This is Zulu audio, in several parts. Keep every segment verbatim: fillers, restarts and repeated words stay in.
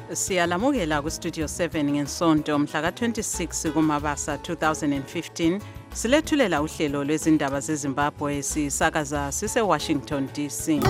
Siyalamukela ku Studio seven ngensonto mhla ka twenty-six kuMabasa two thousand fifteen silethulela uhlelo lwezindaba zeZimbabwe sisakaza sise Washington D C.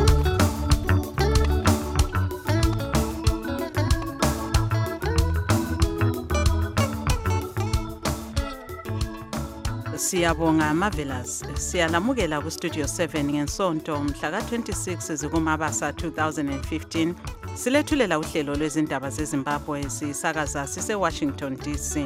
Siyabonga Marvelous. Siyalamukela ku Studio seven ngensonto mhla ka twenty-six kuMabasa two thousand fifteen silethulela uhlelo lwezindaba zeZimbabwe sisakaza sise Washington D C.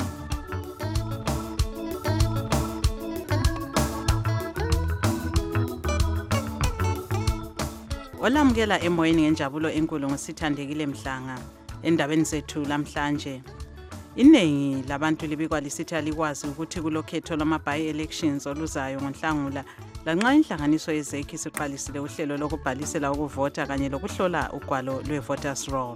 Olamukela emoyeni ngenjabulo enkulu ngosithandekile Mhlanga endabeni zethu lamhlanje. Iningi labantu libikwa lisithi alikwazi ukuthi kulokhetho lwama-by elections oluzayo ngoNhlangula lanxa inhlanganiso yezekhi siqalisile uhlelo lokubhalisela ukuvota kanye lokuhlola ugwalo lwe-voters roll.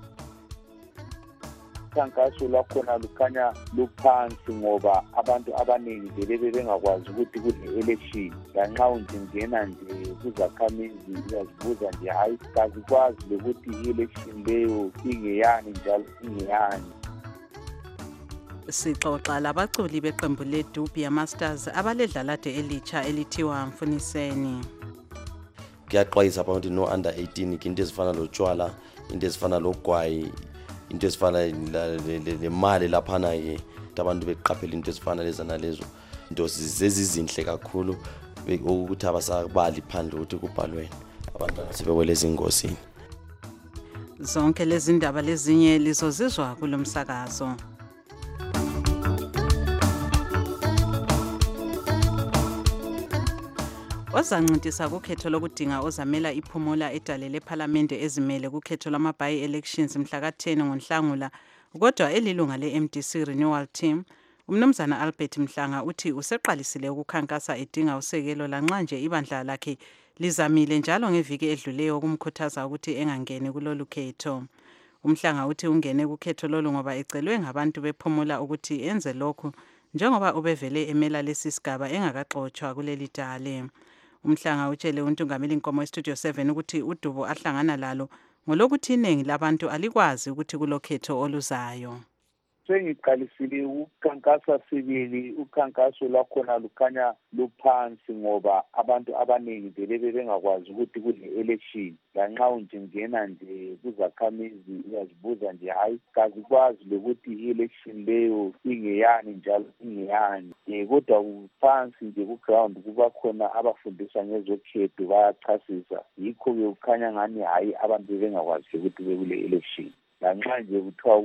Ukhankaso lwakhona lukhanya luphansi ngoba abantu abaningi vele bengakwazi ukuthi kune-election lanxa ungena nje kuzakhamizi uyazibuza nje hayi kazikwazi lokuthi i-election leyo ingeyani njalo ingeyani. Sixoxa labaculi beqembu leDubi Masters abaledlalade elitsha elithiwa Mfuniseni. Kuyaxwayisa abantu no under eighteen into ezifana lotshwala, into ezifana logwayi, into ezifana lemali laphana ke abantu beqaphela into ezifana lezana lezo. Into zezizinhle kakhulu ukuthi abasabali phandle ukuthi kubhalweni abantu sebewele izingosini. Zonke lezi ndaba lezinye lizozizwa kulomsakazo. Ozancintisa kukhetho lokudinga ozamela iphumula edale lePhalamende ezimele kukhetho lwama-by elections mhla ka ten ngoNhlangula kodwa elilunga le-M D C Renewal Team umnumzana Albert Mhlanga uthi useqalisile ukukhankasa edinga usekelo lanxa nje ibandla lakhe lizamile njalo ngeviki edluleyo ukumkhuthaza ukuthi engangeni kulolu khetho. Umhlanga uthi ungene kukhetho lolu ngoba ecelwe ngabantu bephumula ukuthi enze lokhu njengoba ubevele emela lesi sigaba engakaxoxwa kuleli dale. Umhlanga utshele uNtungameli Nkomo eStudio seven ukuthi udubo ahlangana lalo ngolokuthi iningi labantu alikwazi ukuthi kulokhetho oluzayo. Sengiqalisile ukukhankasa sibili ukhankaso lwakhona lukhanya luphansi ngoba abantu abaningi vele bengakwazi ukuthi kune-election lanxa ungena nje kuzakhamizi uyazibuza nje hayi kazikwazi lokuthi i-election leyo ingeyani njalo ingeyani. Kodwa phansi nje ku-ground kuba khona abafundisa ngezokhetho bayachasisa yikho ke kukhanya ngani hayi abantu bengakwazi ukuthi bekule-election. Lanxa nje kuthiwa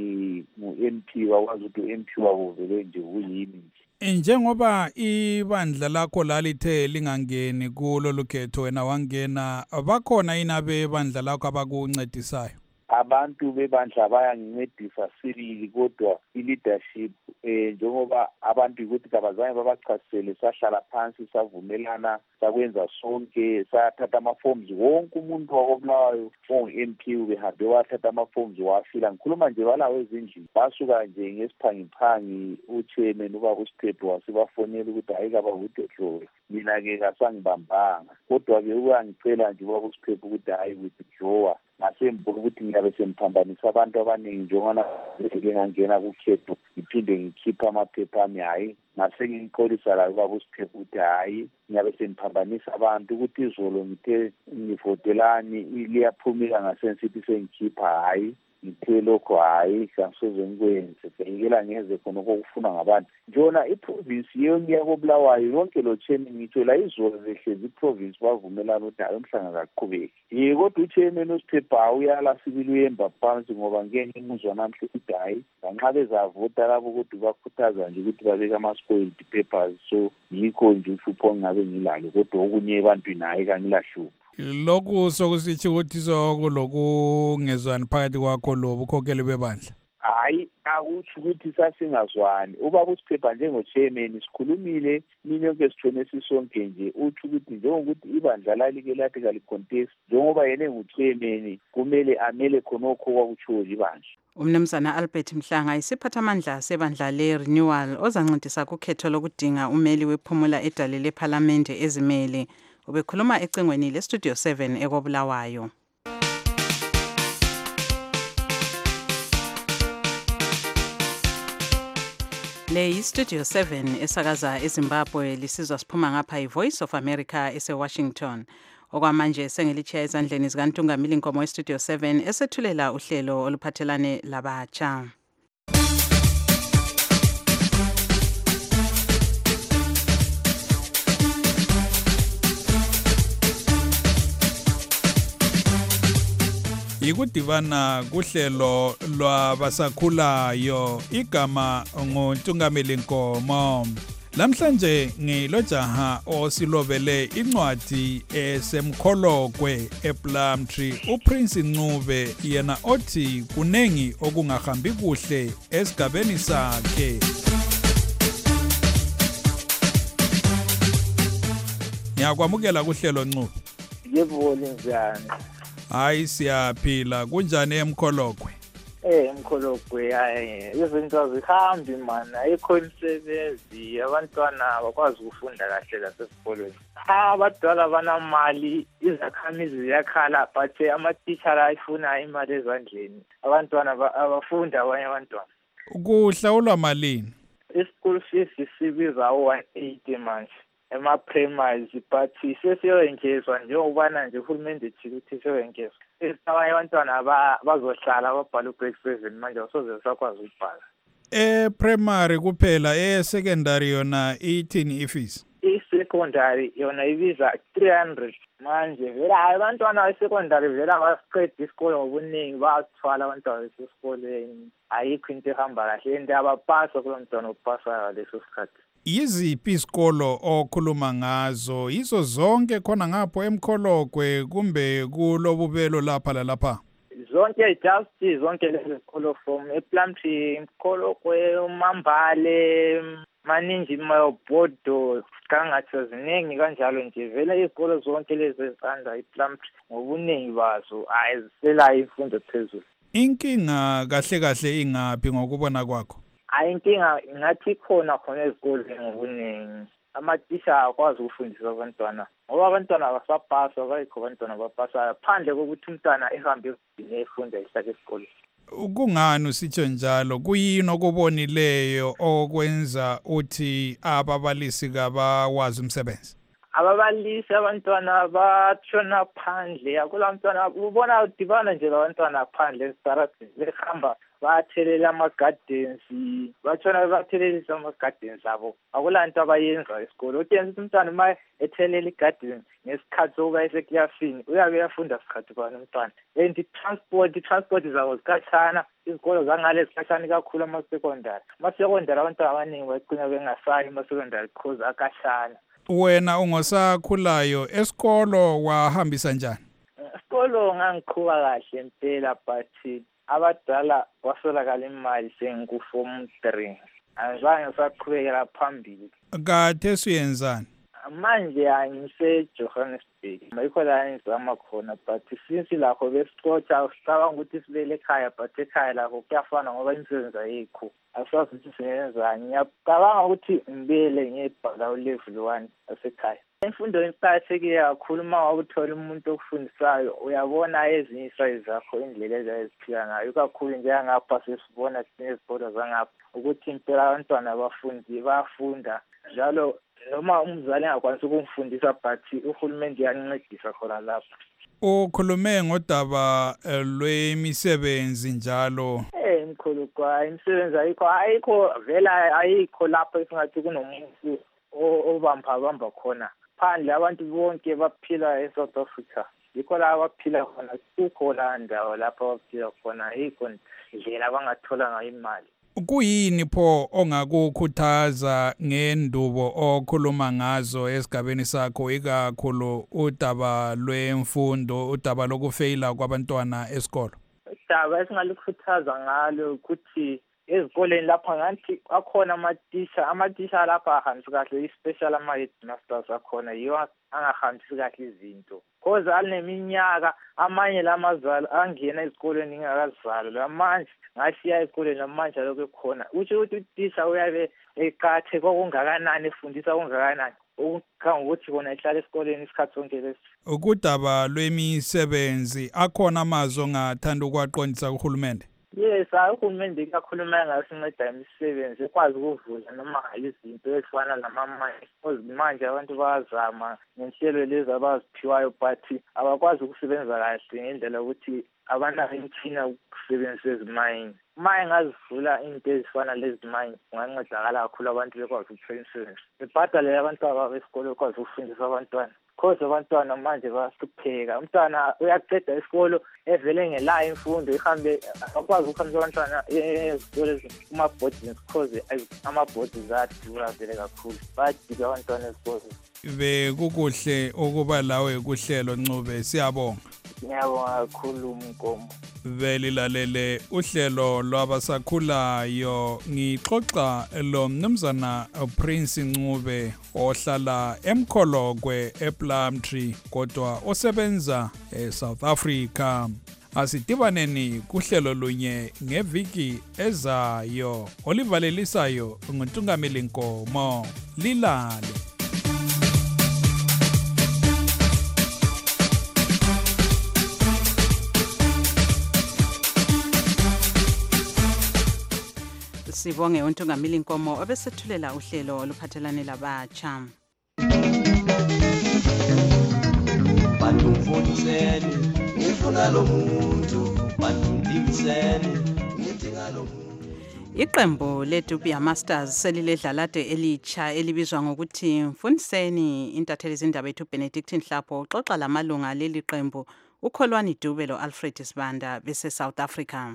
ngu-M P wakwazi ukuthi u-M P wabo vele nje kuyini nje. Njengoba ibandla lakho lalithe lingangeni kulo lukhetho wena wangena bakhona inabe ibandla lakho abakuncedisayo? Abantu bebandla bayangincedisa sibili kodwa i-leadership eh njengoba abantu ukuthi kabazange babachasisele sahlala phansi savumelana sakwenza sonke sathatha ama-forms wonke umuntu wakobulawayo ongu-M P ubehambe wathatha ama-forms wafila. Ngikhuluma nje balawo ezindlini basuka nje ngesiphangiphangi uchairman ubaba uSiphepho wasibafonela ukuthi hayi kaba withdraw. Mina-ke kasangibambanga kodwa-ke uyangicela nje ubaba uSiphepho ukuthi hayi withdraw. Ngasembona ukuthi ngiyabe semphambanisa abantu abaningi njengona ngeke ngangena kukhetho ngiphinde ngikhipha amaphepha ami hayi ngase ngiyixolisa la ubaba uSiphepho ukuthi hayi ngiyabe semphambanisa abantu ukuthi izolo ngithe ngivotelani liyaphumela ngasensithi sengikhipha hayi ngithe lokho hayi kasoze ngikwenze bengikela ngeze khona okufuna ngabantu njona iprovince yonke yakobulawayo yonke lo chairman ngitsho la izolo zehlezi iprovince bavumelana ukuthi hayi umhlanga kaqhubeki. Ye kodwa uchairman uSiphepha uyala sibili uyemba phansi ngoba ngeke ngizwa namhle ukuthi hayi lanxa bezavota labo ukuthi bakhuthaza nje ukuthi babeke ama-spoiled papers so yikho nje uhlupho ngabe ngilalo kodwa okunye ebantwini hayi kangilahlupho. Lokhu sokusithi ukuthi sokungezwani phakathi kwakho lobukhokheli bebandla? Hayi akuthi ukuthi sasingazwani. Ubaba uSiphepha njengo-chairman sikhulumile mina yonke sithone sisonke nje uthi ukuthi njengokuthi ibandla lalike lathi kalicontest njengoba yena engu-chairman kumele amele khonokho kwakutshiwo ibandla. Umnumzana Albert Mhlanga isiphathamandla sebandla le-Renewal ozancintisa kukhetho lokudinga umeli wephumula edale lePhalamende ezimele ubekhuluma ecingweni leStudio seven ekobulawayo. Le yi-Studio seven esakaza eZimbabwe lisizwa siphuma ngapha i-Voice of America ese-Washington. Okwamanje sengelichaya ezandleni zikaNtungamili Nkomo e-Studio seven esethulela uhlelo oluphathelane labatsha. Ikudibana kuhlelo lwabasakhulayo igama nguNtungamili Nkomo. Lamhlanje ngilojaha osilobele incwadi esemkholokwe ePlumtree uPrince Ncube yena othi kunengi okungahambi kuhle esigabeni sakhe. Ngiyakwamukela kuhlelo Ncube. Yebona njani? Hayi siyaphila kunjani emkholokwe? Eh emkholokwe hayi izinto azihambi man ayikho imisebenzi abantwana bakwazi ukufunda kahle lasesikolweni. Abadala banamali izakhamizi ziyakhala but ama-teacher ayifuna imali ezandleni. Abantwana abafunda abanye abantwana. Kuhlawulwa malini? I-school fees sibiza one eighty manje. Ema-primaries but sesiyoyengezwa njengobana nje uhulumende ethile ukuthi siyoyengezwa. Abanye abantwana bazohlala babhala u-grade seven manje asoze sakwazi ukubhala. E-primary kuphela, e-secondary yona ithini ifees? I-secondary yona ibiza three hundred manje vela abantwana be-secondary vela basiqeda isikole ngobuningi bathwala abantwana besesikoleni ayikho into ehamba kahle and abapasa kulo mntwana opasa leso sikhathi. Yiziphi isikolo okhuluma ngazo? Yizo zonke khona ngapho emkholokwe kumbe kulobubelo lapha lalapha? Zonke just zonke lezi zikolo from ePlumtree, Mkholokwe, uMambale, maningi mayobodo kangathi ziningi kanjalo nje vele izikolo zonke lezi ezisanda ePlumtree ngobuningi bazo ayizisela imfundo phezulu. Inkinga kahle kahle ingaphi ngokubona kwakho? Ayinkinga ngathi khona khona ezikoleni ngobuningi amathisha akwazi ukufundisa abantwana ngoba abantwana abasapasa bayikho abantwana bapasa phandle kokuthi umntwana ehambe efunda ihlake esikoleni. Kungani usitsho njalo? Kuyini okubonileyo okwenza uthi ababalisi kabawazi umsebenzi? Ababalisi abantwana batshona phandle akula mntwana ubona udibana nje labantwana phandle esaratini behamba bathelela ama-gardens batshona bathelelisa ama-gardens abo akula nto abayenza esikolo. Uthi umntwana uma ethelela i-garden ngesikhathi sokuba eseklasini uyabe yafunda sikhathi bani umntwana and i-transport i-transport zabo zikhatshana izikolo zangale zikhatshana kakhulu ama-secondary ama-secondary abantwana abaningi bagcina bengasayi ama-secondary because akhatshana. Wena ungosakhulayo esikolo wahambisa njani? Esikolo ngangiqhuba kahle impela but abadala kwasolakala imali sengiku-form three azange ngisaqhubekela phambili. Kade suyenzani? Manje angise-Johannesburg yikho la engizama khona but since lakho besicotha sicabanga ukuthi sibele ekhaya but ekhaya lakho kuyafana ngoba imisebenzi ayikho asazi ukuthi singenzani. Ngiyacabanga ukuthi ngibele ngiyebhala ulevel one asekhaya. Imfundo iqakathekile kakhulu uma ngabe uthola umuntu okufundisayo uyabona ezinye isayizi zakho indlela ezaziphila ngayo kakhulu njengangapha sesibona sinezikolo zangapha ukuthi impela abantwana abafundi bayafunda njalo noma umzali engakwanisi ukumfundisa but uhulumende uyancedisa khona lapha. Ukhulume ngodaba lwemisebenzi njalo. Eh mkhulukwa imisebenzi ayikho ayikho vela ayikho lapho esingathi kunomuntu obamba bamba khona. Phandle abantu bonke baphila eSouth Africa yikho la abaphila khona kukho la ndawo lapho abaphila khona yikho ndlela abangathola ngayo imali. Kuyini pho ongakukhuthaza ngendubo okhuluma ngazo esigabeni sakho ikakhulu udaba lwemfundo udaba lokufeyila kwabantwana esikolo? Udaba esingalikhuthaza ngalo ukuthi ezikoleni lapha ngathi akhona amathisha amathisha lapha ahambisa kahle i-special ama-headmasters akhona yiwo angahambisi kahle izinto cause alineminyaka amanye lamazalo angena ezikoleni ingakazalo lamanje ngashiya ezikoleni lamanje lokho ekhona utsho ukuthi uthisha uyabe eqathe kokungakanani efundisa okungakanani ukukhanga ukuthi bona ihlala esikoleni isikhathi sonke lesi. Ukudaba lwemisebenzi akhona amazwi ongathanda ukwaqondisa kuhulumende? Yes sa uhulumende kakhuluma ngasinceda imisebenzi ekwazi ukuvula noma izinto ezifana nama-mines because manje abantu bayazama ngenhlelo lezi abaziphiwayo but abakwazi ukusebenza kahle ngendlela ukuthi abanayo imithina ukusebenzisa ezimayini. Uma engazivula into ezifana lezi mayini kungancedakala kakhulu abantu bekwazi ukuthola imisebenzi. Bebhadale abantwana besikole bekwazi ukufundisa abantwana. Because abantwana manje bayahlupheka. Umntwana uyaqeda isikolo evele ngelayo imfundo ihambe akwazi ukuhambisa abantwana ezikole kuma-boarding because ama-boarding adura vele kakhulu. Bayadika abantwana ezikole. Bekukuhle ukuba lawe kuhlelo Ncube, siyabonga. Ngiyabonga kakhulu Mnkomo. Velilalele uhlelo lwabasakhulayo, ngixoxa lo mnumzana Prince Ncube ohlala eMkholokwe ePlumtree kodwa osebenza eSouth Africa. Asidibaneni kuhlelo lunye ngeviki ezayo. Olivalelisayo nguNtungameli Nkomo. Lilale. Sibonge uNtungameli Nkomo obesethulela uhlelo oluphathelane labatsha. Bantu mfundiseni ngifuna lo muntu, bantu mlimiseni ngidinga lo muntu. Iqembu leDubia Masters seliledlalade elitsha elibizwa ngokuthi Mfundiseni. Intatheli izindaba ethu Benedict Nhlapho uxoxa lamalunga leli qembu uKholwani Dube lo Alfred Sibanda bese South Africa.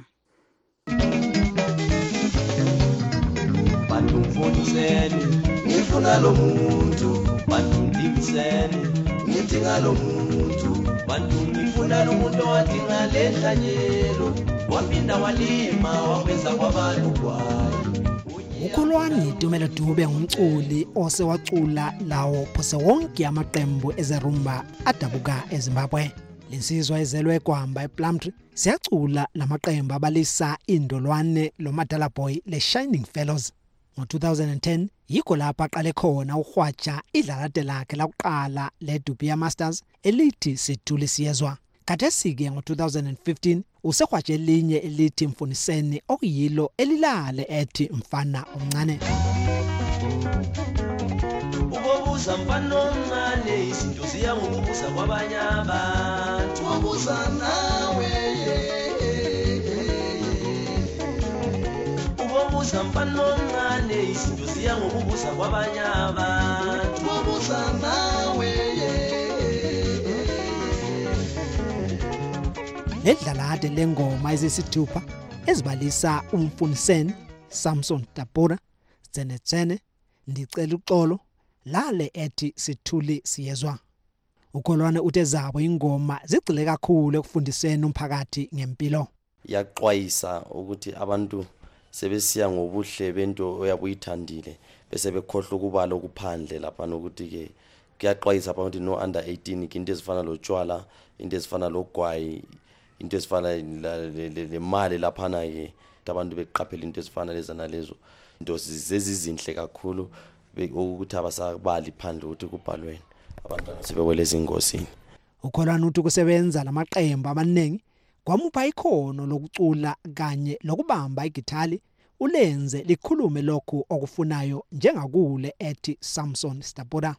Bantu mfundiseni ngifuna lo muntu, bantu mlimiseni ngidinga lo muntu, bantu ngifuna lo muntu wadinga lehlanyelo wapinda walima waweza kwabantu kwaye. uKholwani Dumelo Dube ngumculi osewacula lawo phose wonke amaqembu ezerumba adabuka eZimbabwe. Linsizwa ezelwe eGwamba ePlumtree siyacula lamaqembu abalisa indolwane loMadala Boy leShining Fellows. Ngo-two thousand ten yikho lapha aqale khona ukhwaja idlalade lakhe lakuqala leDubia Masters elithi Sithule Siyezwa. Kathesi-ke ngo-two thousand fifteen usekhwaje elinye elithi Mfundiseni okuyilo elilale ethi Mfana Omncane. Ubobuza mfana omncane izinto ziya ngokubuza kwabanye abantu. Ubobuza nawe ubobuza mfana omncane izinto ziya ngokubuza kwabanye abantu. Ubobuza nawe Ledlalade lengoma ezisithupha ezibalisa uMfundiseni, Samson Tapura, Tsene Tsene, Ndicela uxolo, lale ethi Sithule Siyezwa. uKholwane uthe zabo ingoma zigcile kakhulu ekufundiseni umphakathi ngempilo. Yaxwayisa ukuthi abantu sebesiya ngobuhle bento oyabuyithandile bese bekhohlwa ukubala okuphandle lapha nokuthi ke kuyaxwayisa abantu no under eighteen into ezifana lotshwala, into ezifana logwayi, into ezifana lemali lapha na ke abantu beqaphela into ezifana lezana lezo into zezizinhle kakhulu ukuthi abasabali phandle ukuthi kubhalweni abantwana sebewele izingosini. uKholwane uthi kusebenza lamaqembu abaningi kwamupha ikhono lokucula kanye lokubamba igithali ulenze likhulume lokhu okufunayo njengakule ethi Samson Tapura.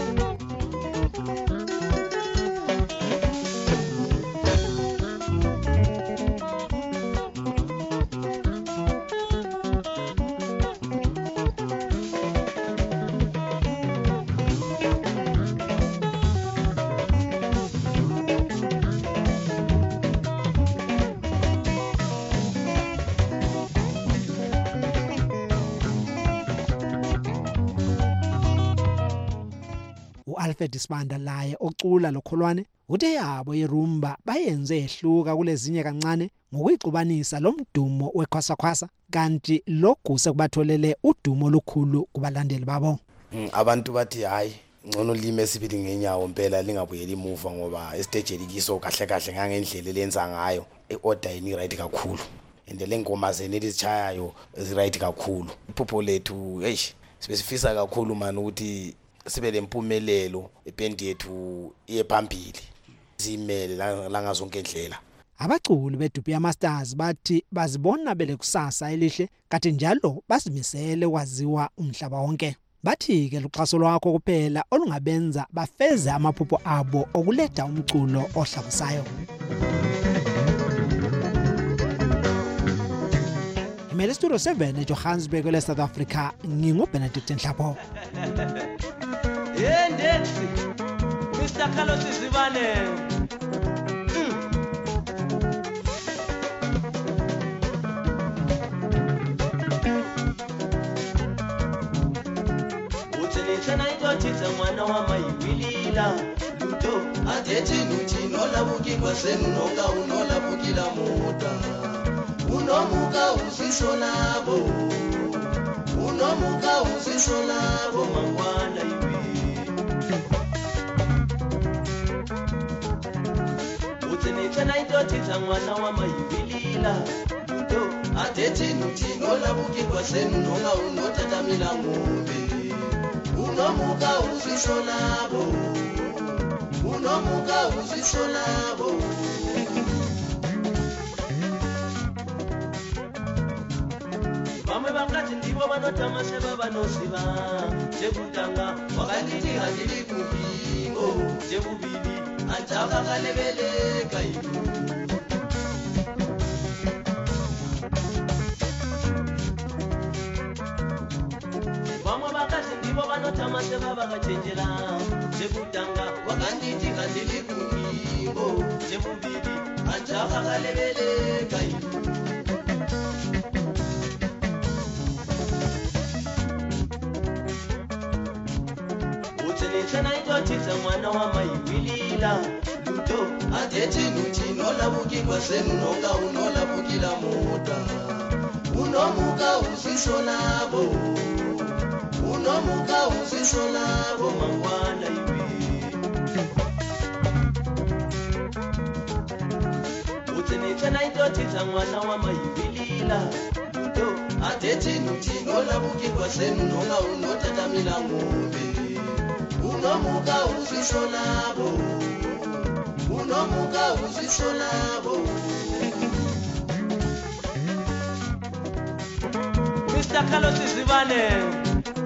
Alfred Sibanda laye ocula loKholwane uthe yabo yerumba bayenze ehluka kulezinye kancane ngokuyixubanisa lomdumo wekhwasakhwasa kanti lokhu sekubatholele udumo olukhulu kubalandeli babo. Abantu bathi hayi ngcono lime sibili ngenyawo impela lingabuyeli emuva ngoba istage elikiso kahle kahle ngangendlela lenza ngayo eorder ini right kakhulu ende lengoma zeni lezichayayo ezi right kakhulu. Iphupho lethu hey sibesifisa kakhulu man ukuthi sibe lempumelelo ebendi yethu iyephambili zimele la ngazonke indlela. Abaculi beDubia Masters bathi bazibona bele kusasa elihle kanti njalo basimisele kwaziwa umhlaba wonke. Bathi ke luxaso lwakho kuphela olungabenza bafeze amaphupho abo okuletha umculo ohlabusayo. Imele Studio seven eJohannesburg le South Africa nginguBenedict Nhlapho. Hey Ndexi, Mister Carlos Zibane. Utsena idotitsa mwana wa mayibilila luto athethi nuthi nola bukikwa senu noka unola bukila muda unomuka usisonabo unomuka usisonabo mangwana ibi utsena idotitsa mwana wa mayibilila luto athethi nuthi nola bukikwa senu noka unotata milangombe unomuka usisonabo unomuka usisonabo bamwe bangati ndibo banotamase babanosiba sekutanga wakanditi handili kupingo sekubili antaka kalebeleka ibu Tamase baba kachenjela sekutanga wakanditi kandili kumimbo sekubili antaka kalebele kai Utsene tsena idotitsa mwana wa mayibilila luto athethi nuthi nola bukikwa senu noka unola bukila muda unomuka usisonabo unomuka usisonabo mangwana ibi utsene tsena idotitsa mwana wa mayibilila luto athethi nuthi nola bukikwa senu noka unotata milangombe unomuka usisonabo unomuka usisonabo Mister Carlos Zibane.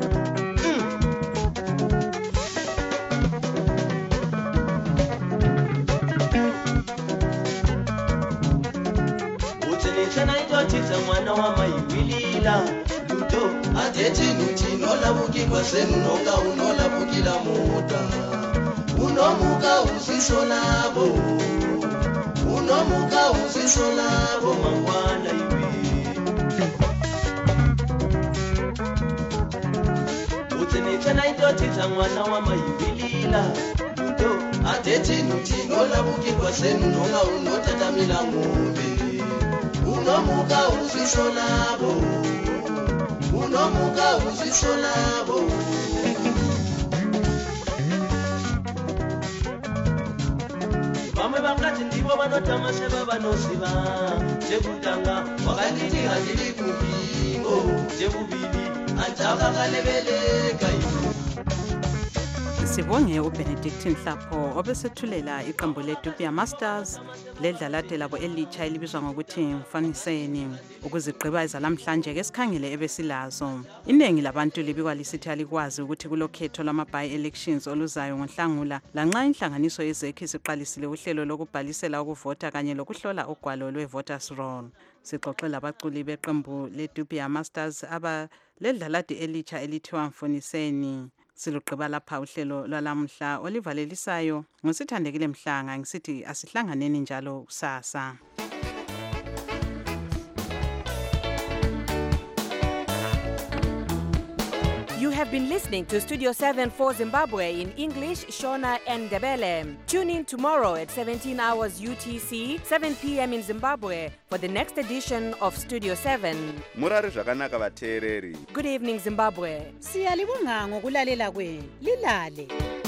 Utsena idotitsa mwana wa mayibilila luto athethi nuthi nola bukikwa senu noka unola bukila muda unomuka usisonabo unomuka usisonabo mangwana ibi utsene tsena idotitsa mwana wa mayibilila luto athethi nuthi nola bukikwa senu noka unotata milangombe unomuka usisonabo unomuka usisonabo bamwe bangati ndibo banotamase babanosiba sekutanga wakanditi handili kupingo sekubili antaka kalebeleka ibu Sibonge uBenedict Nhlapho obesethulela iqembu leDubia Masters ledlalade labo elitsha elibizwa ngokuthi Mfaniseni ukuzigqiba izalamhlanje ke sikhangele ebesilazo. Inengi labantu libikwa lisithi alikwazi ukuthi kulokhetho lama-by elections oluzayo ngoNhlangula lanxa inhlanganiso yezekhi siqalisile uhlelo lokubhalisela ukuvota kanye lokuhlola ugwalo lwe-voters roll. Sixoxela abaculi beqembu leDubia Masters aba ledlalade elitsha elithiwa Mfaniseni. Siluqhiba lapha uhlelo lwalamhla olivalelisayo ngosithandekile Mhlanga ngisithi asihlanganeni njalo kusasa. You have been listening to Studio seven for Zimbabwe in English, Shona and Ndebele. Tune in tomorrow at seventeen hours U T C, seven p.m. in Zimbabwe for the next edition of Studio seven. Murari zvakanaka vateereri. Good evening, Zimbabwe. Siyalibonga ngokulalela kwenu. Lilale.